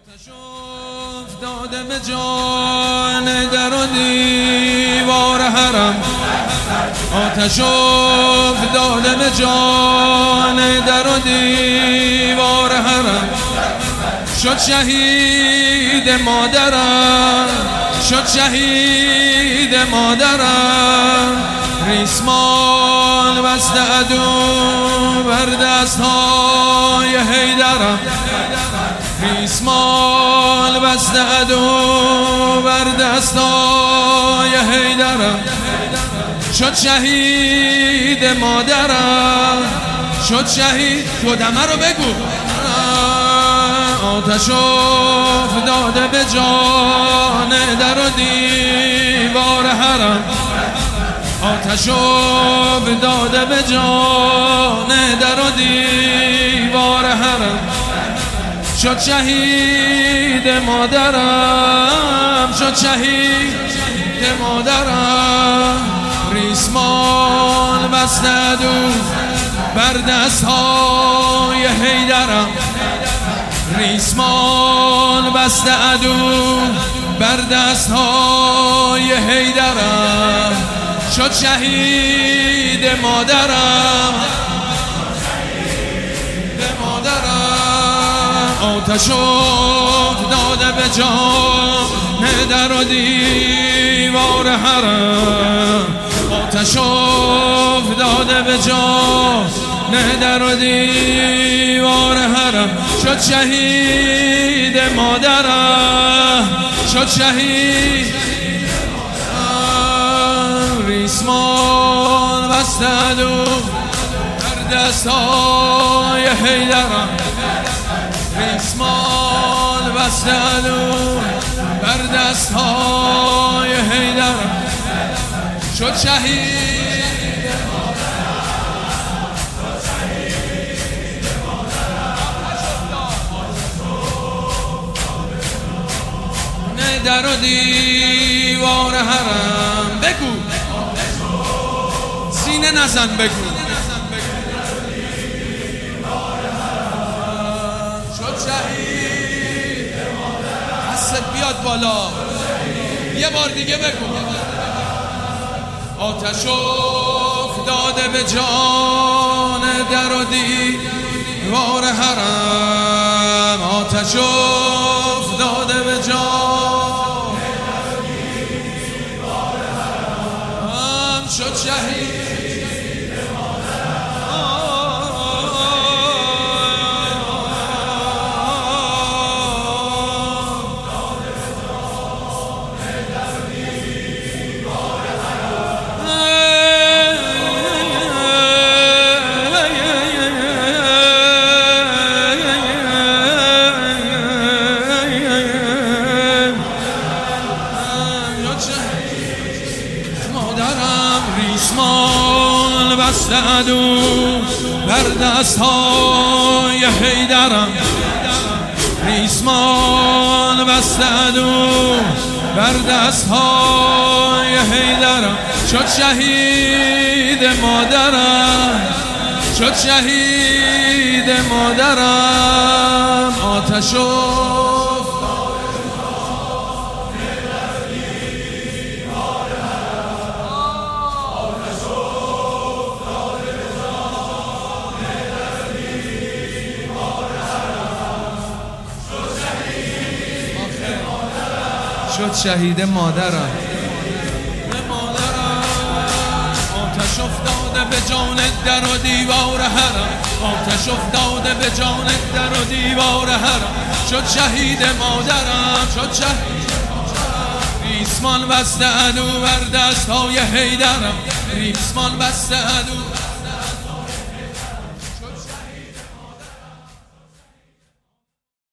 آتش افتاده به جان در و دیوار حرم، آتش افتاده به جان در و دیوار حرم. شد شهید مادرم، شد شهید مادرم. ریسمان بسته عدو بر دستهای حیدرم، ریسمان بسته عدو بر دستهای حیدرم. شد شهید مادرم، شد شهید. شدمه رو بگو. آتش افتاده به جان در و دیوار حرم، آتش افتاده به جان در و دیوار حرم. شد شهید مادرم، شد شهید مادرم. ریسمان بسته عدو بر دستهای حیدرم، ریسمان بسته عدو بر دستهای حیدرم. شد شهید مادرم، آتش افتاده به جان در و دیوار حرم، آتش افتاده به جان در و دیوار حرم. شد شهید مادرم، شد شهید. ریسمان بسته عدو در دستهای حیدرم، ریسمان بسته عدو بر دستهای حیدرم. شد شهید در و دیوار حرم. بگو سینه نزن، بگو شد شهید. حست بیاد بالا، یه بار دیگه بگو. آتش افتاده به جان در و دیوار حرم، آتش افتاده به جان شد شهید. ریسمان بسته عدو بر دستهای حیدرم، ریسمان بسته عدو بر دستهای حیدرم. شد شهید مادرم، شد شهید مادرم. آتش شد شهید مادرم، آتش افتاده به جان در و دیوار حرم، آتش افتاده به جان در و دیوار حرم. شد شهید مادرم، شد شهید. ریسمان بسته عدو بر دستهای حیدرم، ریسمان بسته عدو